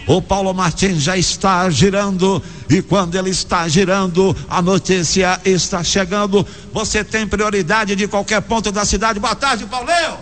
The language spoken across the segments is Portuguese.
O Paulo Martins já está girando, e quando ele está girando, a notícia está chegando. Você tem prioridade de qualquer ponto da cidade. Boa tarde, Paulinho.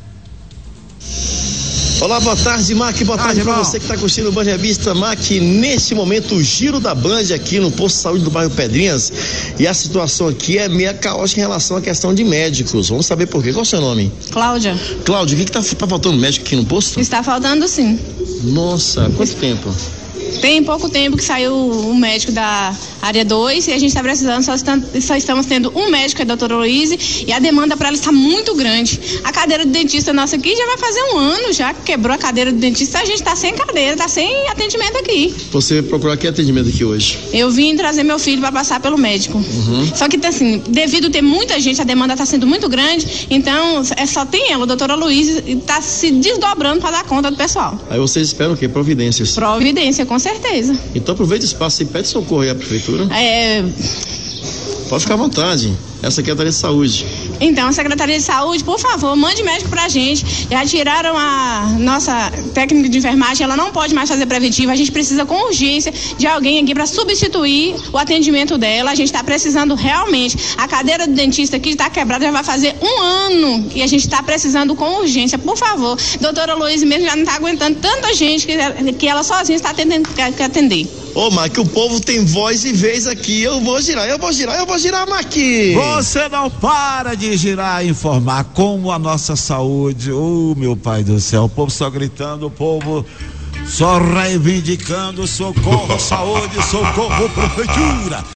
Olá, boa tarde, Mac. Boa tarde para você que está curtindo o Band Revista, Mac. Neste momento, o giro da Band aqui no posto de saúde do bairro Pedrinhas. E a situação aqui é meio caótica em relação à questão de médicos. Vamos saber por quê. Qual é o seu nome? Cláudia. Cláudia, o que tá faltando médico aqui no posto? Está faltando, sim. Nossa, quanto tempo? Tem pouco tempo que saiu um médico da área 2 e a gente está precisando, só estamos tendo um médico, é a doutora Luíse, e a demanda para ela está muito grande. A cadeira do dentista nossa aqui já vai fazer um ano, já que quebrou a cadeira do dentista, a gente está sem cadeira, está sem atendimento aqui. Você procurou que atendimento aqui hoje? Eu vim trazer meu filho para passar pelo médico. Só que assim, devido ter muita gente, a demanda está sendo muito grande, então só tem ela, a doutora Luíse, e está se desdobrando para dar conta do pessoal. Aí vocês esperam o quê? Providências? Providência, com certeza. Então aproveita o espaço e pede socorro aí à prefeitura. Pode ficar à vontade. É a Secretaria de Saúde. Então, a Secretaria de Saúde, por favor, mande médico pra gente. Já tiraram a nossa técnica de enfermagem, ela não pode mais fazer preventiva. A gente precisa com urgência de alguém aqui para substituir o atendimento dela. A gente está precisando realmente. A cadeira do dentista aqui está quebrada, já vai fazer um ano e a gente está precisando com urgência. Por favor, doutora Luíse mesmo já não está aguentando tanta gente que ela sozinha está tendo que atender. Ô, Mac, o povo tem voz e vez aqui. Eu vou girar, Mac. Você não para de girar, informar como a nossa saúde. Meu pai do céu, o povo só gritando, o povo só reivindicando socorro, saúde, socorro, prefeitura.